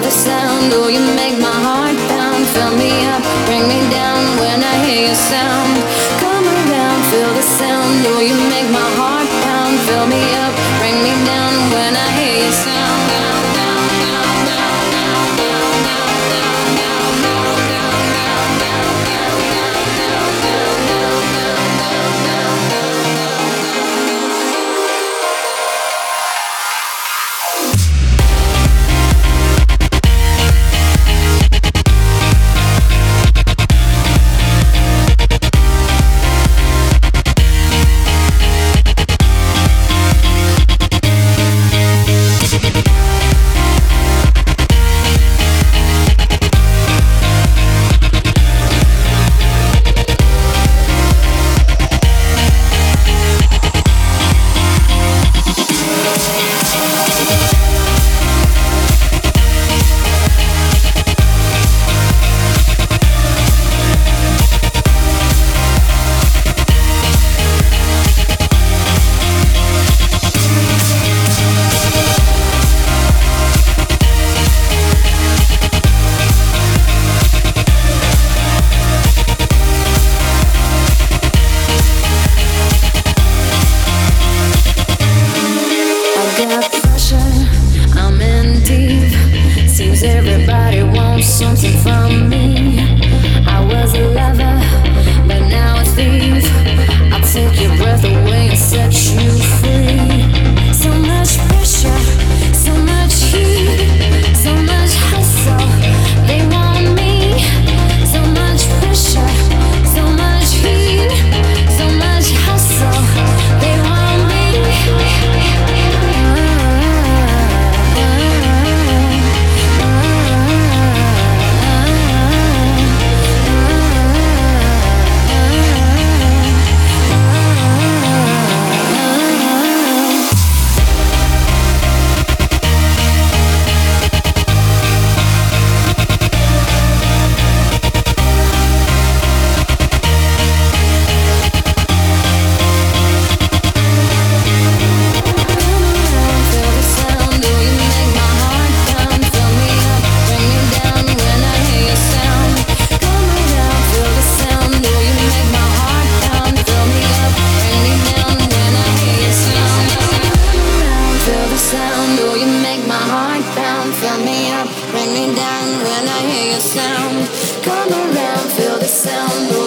the sound. Oh, you make my heart pound. Fill me up, bring me down when I hear your sound. Come around, feel the sound. Oh, you make my heart pound. Fill me up, bring me down when I hear your sound. Everybody wants something from me. I was a lover, but now a thief. I'll take your breath away and set you free. So much pressure, so much heat, so much hustle. They want me. So much pressure, so much heat, so much hustle. They want me. Fill me up, bring me down when I hear your sound. Come around, feel the sound.